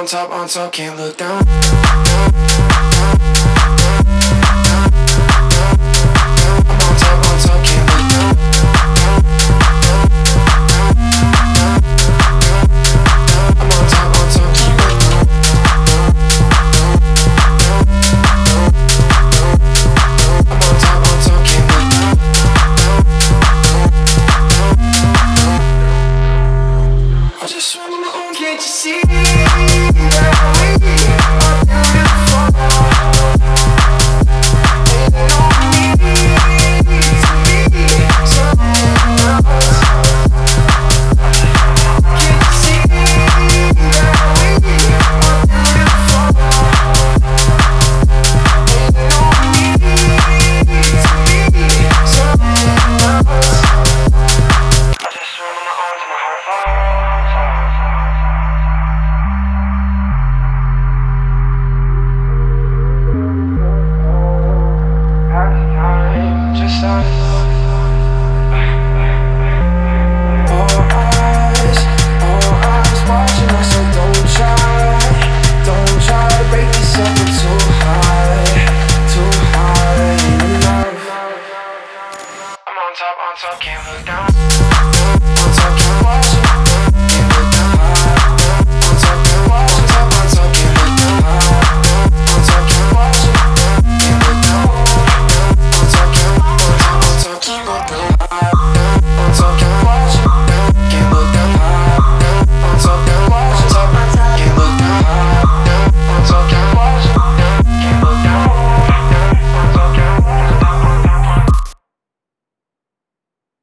on top, can't look down. On top, can't look down. I'm on top, can't look down. I'm on top, can't look down. I just swim on my own, can't you see that we are beautiful? Ain't no need to be someone else. Can't you see that we are beautiful? Ain't no need to be someone else. I just swim on my own till my heart falls. Just us. All eyes watching us, so don't try to break yourself too high enough. I'm on top, can't look down.